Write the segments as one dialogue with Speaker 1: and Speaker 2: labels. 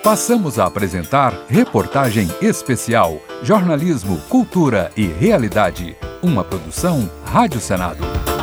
Speaker 1: Passamos a apresentar Reportagem Especial, Jornalismo, Cultura e Realidade. Uma produção Rádio Senado.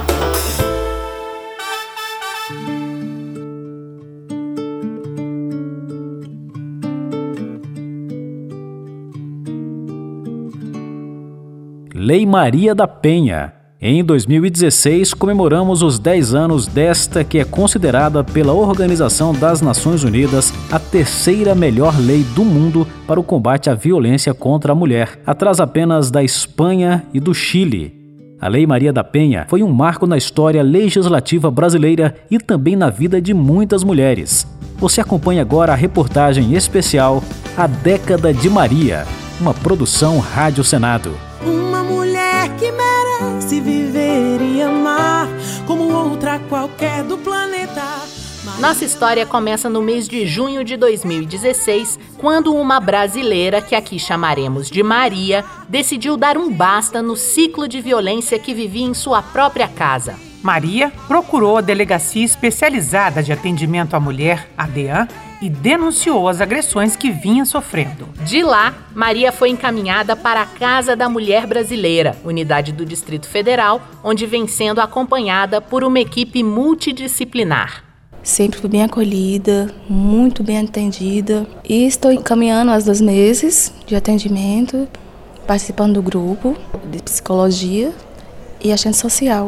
Speaker 2: Lei Maria da Penha. Em 2016, comemoramos os 10 anos desta que é considerada pela Organização das Nações Unidas a terceira melhor lei do mundo para o combate à violência contra a mulher, atrás apenas da Espanha e do Chile. A Lei Maria da Penha foi um marco na história legislativa brasileira e também na vida de muitas mulheres. Você acompanha agora a reportagem especial A Década de Maria, uma produção Rádio Senado.
Speaker 3: Uma mulher que merece viver e amar como outra qualquer do planeta.
Speaker 4: Nossa história começa no mês de junho de 2016, quando uma brasileira, que aqui chamaremos de Maria, decidiu dar um basta no ciclo de violência que vivia em sua própria casa.
Speaker 5: Maria procurou a Delegacia Especializada de Atendimento à Mulher, a DEAN, e denunciou as agressões que vinha sofrendo.
Speaker 4: De lá, Maria foi encaminhada para a Casa da Mulher Brasileira, unidade do Distrito Federal, onde vem sendo acompanhada por uma equipe multidisciplinar.
Speaker 6: Sempre fui bem acolhida, muito bem atendida e estou encaminhando há 2 meses de atendimento, participando do grupo de psicologia e assistente social.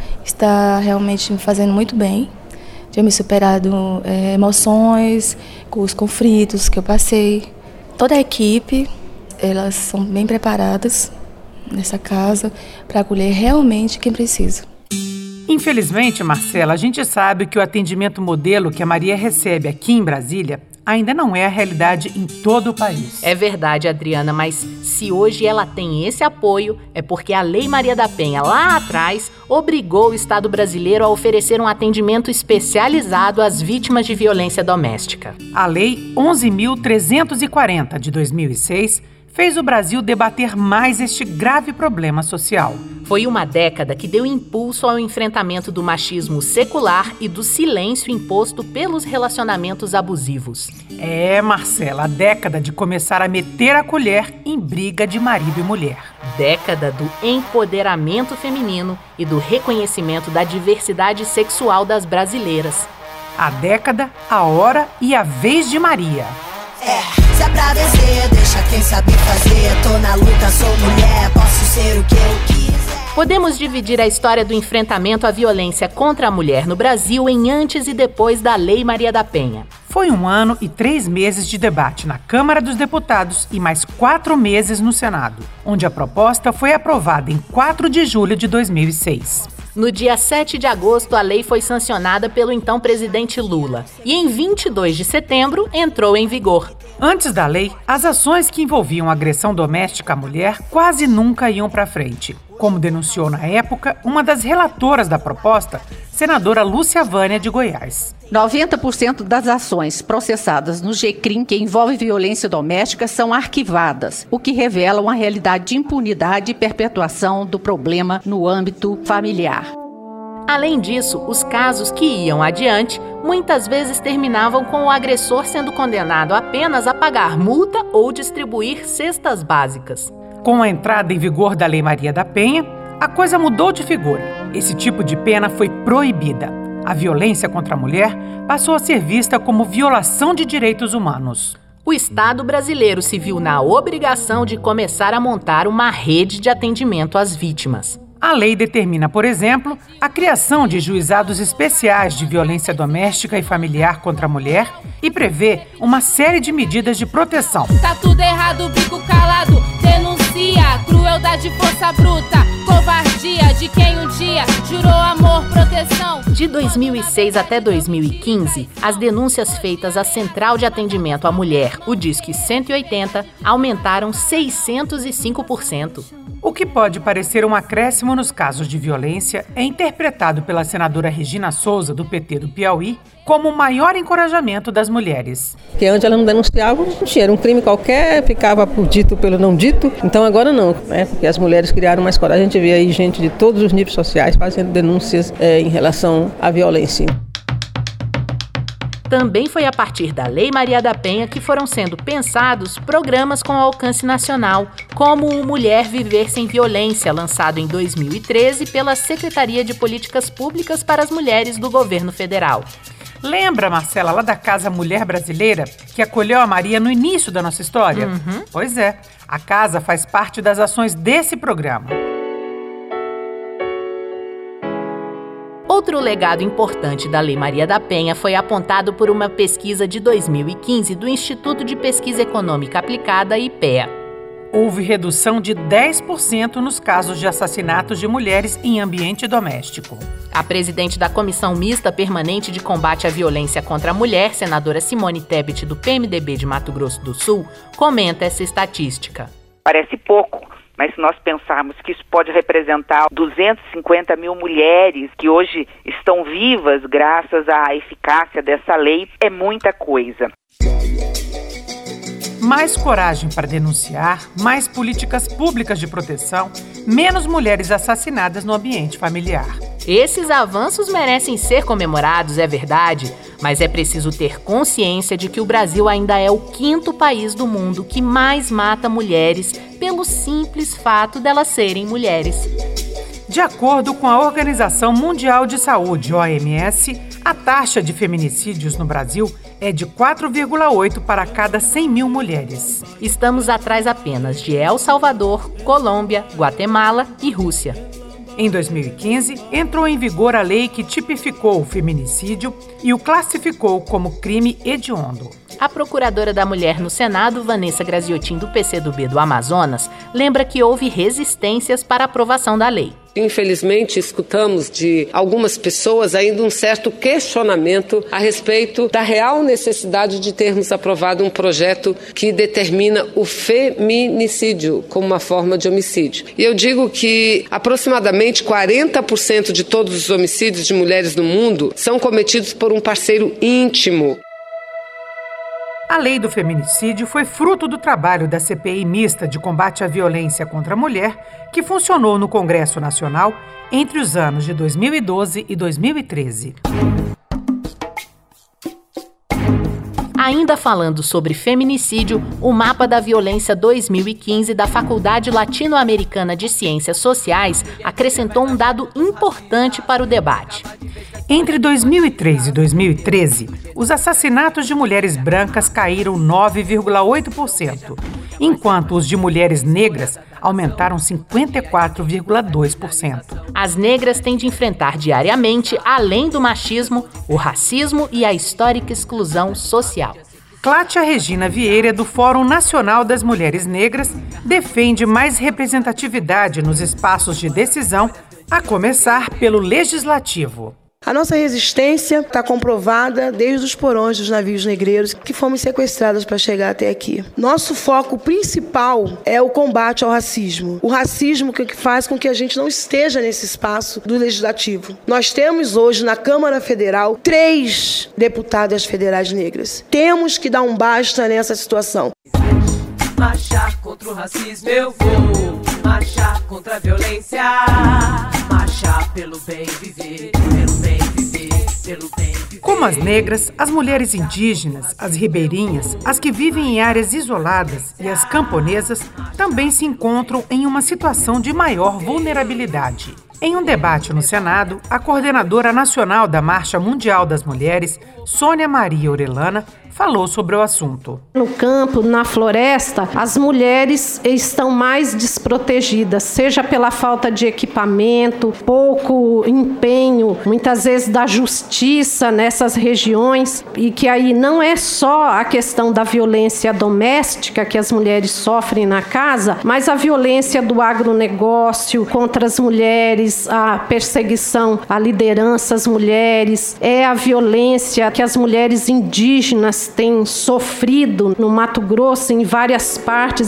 Speaker 6: Está realmente me fazendo muito bem. Já me superado emoções, com os conflitos que eu passei. Toda a equipe, elas são bem preparadas nessa casa para acolher realmente quem precisa.
Speaker 5: Infelizmente, Marcela, a gente sabe que o atendimento modelo que a Maria recebe aqui em Brasília ainda não é a realidade em todo o país.
Speaker 4: É verdade, Adriana, mas se hoje ela tem esse apoio, é porque a Lei Maria da Penha, lá atrás, obrigou o Estado brasileiro a oferecer um atendimento especializado às vítimas de violência doméstica.
Speaker 5: A Lei 11.340, de 2006, fez o Brasil debater mais este grave problema social.
Speaker 4: Foi uma década que deu impulso ao enfrentamento do machismo secular e do silêncio imposto pelos relacionamentos abusivos.
Speaker 5: É, Marcela, a década de começar a meter a colher em briga de marido e mulher.
Speaker 4: Década do empoderamento feminino e do reconhecimento da diversidade sexual das brasileiras.
Speaker 5: A década, a hora e a vez de Maria.
Speaker 3: Se é pra vencer, deixa quem sabe fazer. Tô na luta, sou mulher, posso ser o que eu quiser.
Speaker 4: Podemos dividir a história do enfrentamento à violência contra a mulher no Brasil em antes e depois da Lei Maria da Penha.
Speaker 5: Foi 1 ano e 3 meses de debate na Câmara dos Deputados e mais 4 meses no Senado, onde a proposta foi aprovada em 4 de julho de 2006.
Speaker 4: No dia 7 de agosto, a lei foi sancionada pelo então presidente Lula e em 22 de setembro entrou em vigor.
Speaker 5: Antes da lei, as ações que envolviam agressão doméstica à mulher quase nunca iam para frente. Como denunciou na época uma das relatoras da proposta, senadora Lúcia Vânia de Goiás.
Speaker 7: 90% das ações processadas no GCRIM que envolvem violência doméstica são arquivadas, o que revela uma realidade de impunidade e perpetuação do problema no âmbito familiar.
Speaker 4: Além disso, os casos que iam adiante muitas vezes terminavam com o agressor sendo condenado apenas a pagar multa ou distribuir cestas básicas.
Speaker 5: Com a entrada em vigor da Lei Maria da Penha, a coisa mudou de figura. Esse tipo de pena foi proibida. A violência contra a mulher passou a ser vista como violação de direitos humanos.
Speaker 4: O Estado brasileiro se viu na obrigação de começar a montar uma rede de atendimento às vítimas.
Speaker 5: A lei determina, por exemplo, a criação de juizados especiais de violência doméstica e familiar contra a mulher e prevê uma série de medidas de proteção.
Speaker 8: Tá tudo errado, bico calado, denuncia, crueldade, força bruta, covardia de quem um dia jurou amor, proteção.
Speaker 4: De 2006 até 2015, as denúncias feitas à Central de Atendimento à Mulher, o Disque 180, aumentaram 605%.
Speaker 5: O que pode parecer um acréscimo nos casos de violência é interpretado pela senadora Regina Souza, do PT do Piauí, como o maior encorajamento das mulheres.
Speaker 9: Porque antes elas não denunciavam, não tinha, era um crime qualquer, ficava por dito pelo não dito. Então agora não, né? Porque as mulheres criaram mais coragem. A gente vê aí gente de todos os níveis sociais fazendo denúncias em relação à violência.
Speaker 4: Também foi a partir da Lei Maria da Penha que foram sendo pensados programas com alcance nacional, como o Mulher Viver Sem Violência, lançado em 2013 pela Secretaria de Políticas Públicas para as Mulheres do Governo Federal.
Speaker 5: Lembra, Marcela, lá da Casa Mulher Brasileira, que acolheu a Maria no início da nossa história? Pois é, a casa faz parte das ações desse programa.
Speaker 4: Outro legado importante da Lei Maria da Penha foi apontado por uma pesquisa de 2015 do Instituto de Pesquisa Econômica Aplicada, IPEA.
Speaker 5: Houve redução de 10% nos casos de assassinatos de mulheres em ambiente doméstico.
Speaker 4: A presidente da Comissão Mista Permanente de Combate à Violência contra a Mulher, senadora Simone Tebet, do PMDB de Mato Grosso do Sul, comenta essa estatística.
Speaker 10: Parece pouco, mas se nós pensarmos que isso pode representar 250 mil mulheres que hoje estão vivas graças à eficácia dessa lei, é muita coisa.
Speaker 5: Mais coragem para denunciar, mais políticas públicas de proteção, menos mulheres assassinadas no ambiente familiar.
Speaker 4: Esses avanços merecem ser comemorados, é verdade, mas é preciso ter consciência de que o Brasil ainda é o 5º país do mundo que mais mata mulheres pelo simples fato delas serem mulheres.
Speaker 5: De acordo com a Organização Mundial de Saúde, OMS, a taxa de feminicídios no Brasil é de 4,8 para cada 100 mil mulheres.
Speaker 4: Estamos atrás apenas de El Salvador, Colômbia, Guatemala e Rússia.
Speaker 5: Em 2015, entrou em vigor a lei que tipificou o feminicídio e o classificou como crime hediondo.
Speaker 4: A procuradora da Mulher no Senado, Vanessa Graziotin, do PCdoB do Amazonas, lembra que houve resistências para a aprovação da lei.
Speaker 11: Infelizmente, escutamos de algumas pessoas ainda um certo questionamento a respeito da real necessidade de termos aprovado um projeto que determina o feminicídio como uma forma de homicídio. E eu digo que aproximadamente 40% de todos os homicídios de mulheres no mundo são cometidos por um parceiro íntimo.
Speaker 5: A lei do feminicídio foi fruto do trabalho da CPI mista de combate à violência contra a mulher, que funcionou no Congresso Nacional entre os anos de 2012 e 2013.
Speaker 4: Ainda falando sobre feminicídio, o Mapa da Violência 2015 da Faculdade Latino-Americana de Ciências Sociais acrescentou um dado importante para o debate.
Speaker 5: Entre 2003 e 2013, os assassinatos de mulheres brancas caíram 9,8%, enquanto os de mulheres negras aumentaram 54,2%.
Speaker 4: As negras têm de enfrentar diariamente, além do machismo, o racismo e a histórica exclusão social.
Speaker 5: Clátia Regina Vieira, do Fórum Nacional das Mulheres Negras, defende mais representatividade nos espaços de decisão, a começar pelo legislativo.
Speaker 12: A nossa resistência está comprovada desde os porões dos navios negreiros que fomos sequestrados para chegar até aqui. Nosso foco principal é o combate ao racismo. O racismo que faz com que a gente não esteja nesse espaço do legislativo. Nós temos hoje na Câmara Federal 3 deputadas federais negras. Temos que dar um basta nessa situação.
Speaker 13: Marchar contra o racismo eu vou, marchar contra a violência, marchar pelo bem viver, pelo bem viver, pelo bem viver.
Speaker 5: Como as negras, as mulheres indígenas, as ribeirinhas, as que vivem em áreas isoladas e as camponesas também se encontram em uma situação de maior vulnerabilidade. Em um debate no Senado, a coordenadora nacional da Marcha Mundial das Mulheres, Sônia Maria Orellana, falou sobre o assunto.
Speaker 14: No campo, na floresta, as mulheres estão mais desprotegidas, seja pela falta de equipamento, pouco empenho, muitas vezes da justiça nessas regiões, e que aí não é só a questão da violência doméstica que as mulheres sofrem na casa, mas a violência do agronegócio contra as mulheres, a perseguição à liderança às mulheres, é a violência que as mulheres indígenas têm sofrido no Mato Grosso, em várias partes.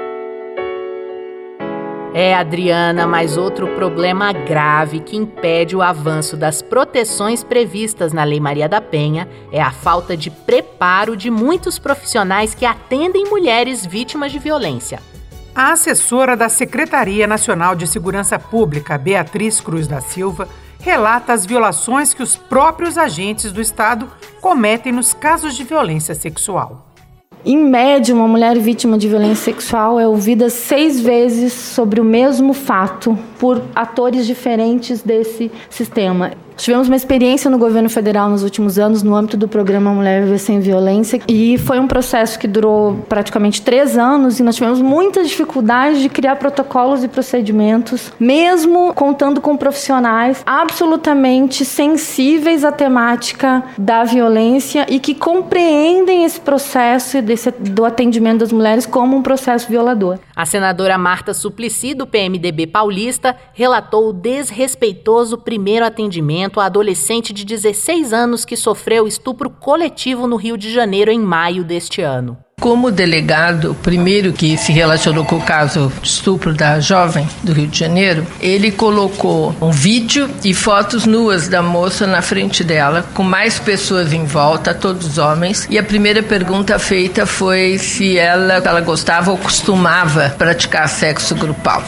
Speaker 4: Adriana, mas outro problema grave que impede o avanço das proteções previstas na Lei Maria da Penha é a falta de preparo de muitos profissionais que atendem mulheres vítimas de violência.
Speaker 5: A assessora da Secretaria Nacional de Segurança Pública, Beatriz Cruz da Silva, relata as violações que os próprios agentes do Estado cometem nos casos de violência sexual.
Speaker 15: Em média, uma mulher vítima de violência sexual é ouvida 6 vezes sobre o mesmo fato por atores diferentes desse sistema. Tivemos uma experiência no governo federal nos últimos anos, no âmbito do programa Mulher Viver Sem Violência, e foi um processo que durou praticamente 3 anos, e nós tivemos muitas dificuldades de criar protocolos e procedimentos, mesmo contando com profissionais absolutamente sensíveis à temática da violência e que compreendem esse processo do atendimento das mulheres como um processo violador.
Speaker 4: A senadora Marta Suplicy, do PMDB paulista, relatou o desrespeitoso primeiro atendimento a adolescente de 16 anos que sofreu estupro coletivo no Rio de Janeiro em maio deste ano.
Speaker 16: Como delegado, primeiro que se relacionou com o caso de estupro da jovem do Rio de Janeiro, ele colocou um vídeo e fotos nuas da moça na frente dela, com mais pessoas em volta, todos homens, e a primeira pergunta feita foi se ela gostava ou costumava praticar sexo grupal.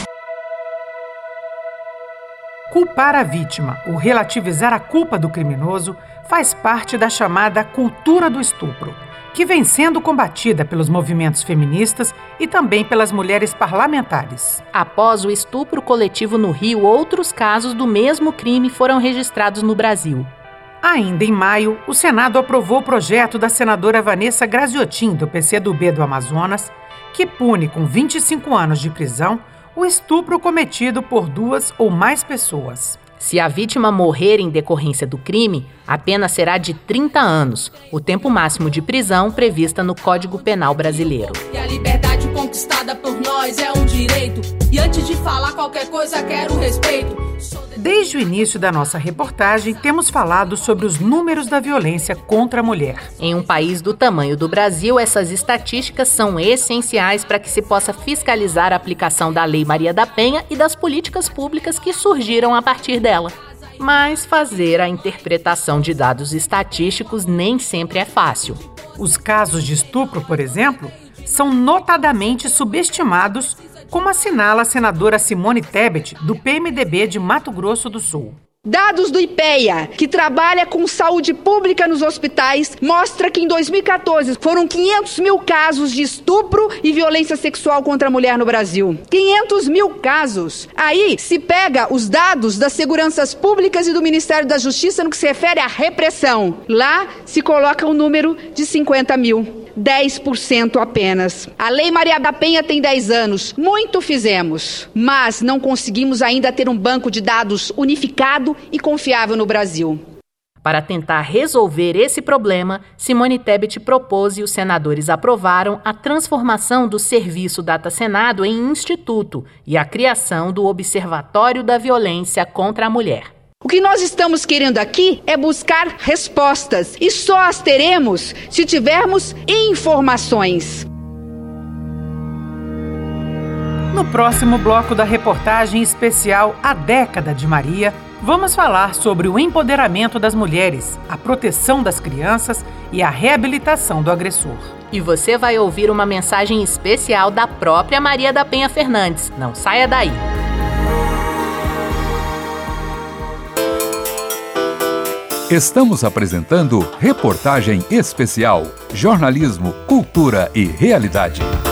Speaker 5: Culpar a vítima ou relativizar a culpa do criminoso faz parte da chamada cultura do estupro, que vem sendo combatida pelos movimentos feministas e também pelas mulheres parlamentares.
Speaker 4: Após o estupro coletivo no Rio, outros casos do mesmo crime foram registrados no Brasil.
Speaker 5: Ainda em maio, o Senado aprovou o projeto da senadora Vanessa Graziotin, do PCdoB do Amazonas, que pune com 25 anos de prisão o estupro cometido por 2 ou mais pessoas.
Speaker 4: Se a vítima morrer em decorrência do crime, a pena será de 30 anos, o tempo máximo de prisão prevista no Código Penal brasileiro.
Speaker 8: E a liberdade conquistada por nós é um direito. E antes de falar qualquer coisa, quero respeito.
Speaker 5: Desde o início da nossa reportagem, temos falado sobre os números da violência contra a mulher.
Speaker 4: Em um país do tamanho do Brasil, essas estatísticas são essenciais para que se possa fiscalizar a aplicação da Lei Maria da Penha e das políticas públicas que surgiram a partir dela. Mas fazer a interpretação de dados estatísticos nem sempre é fácil.
Speaker 5: Os casos de estupro, por exemplo, são notadamente subestimados, como assinala a senadora Simone Tebet, do PMDB de Mato Grosso do Sul.
Speaker 17: Dados do IPEA, que trabalha com saúde pública nos hospitais, mostra que em 2014 foram 500 mil casos de estupro e violência sexual contra a mulher no Brasil. 500 mil casos. Aí se pega os dados das seguranças públicas e do Ministério da Justiça no que se refere à repressão. Lá se coloca o número de 50 mil. 10% apenas. A Lei Maria da Penha tem 10 anos. Muito fizemos, mas não conseguimos ainda ter um banco de dados unificado e confiável no Brasil.
Speaker 4: Para tentar resolver esse problema, Simone Tebet propôs e os senadores aprovaram a transformação do Serviço Data Senado em instituto e a criação do Observatório da Violência contra a Mulher.
Speaker 17: O que nós estamos querendo aqui é buscar respostas, e só as teremos se tivermos informações.
Speaker 5: No próximo bloco da reportagem especial A Década de Maria, vamos falar sobre o empoderamento das mulheres, a proteção das crianças e a reabilitação do agressor.
Speaker 4: E você vai ouvir uma mensagem especial da própria Maria da Penha Fernandes. Não saia daí!
Speaker 1: Estamos apresentando Reportagem Especial, Jornalismo, Cultura e Realidade.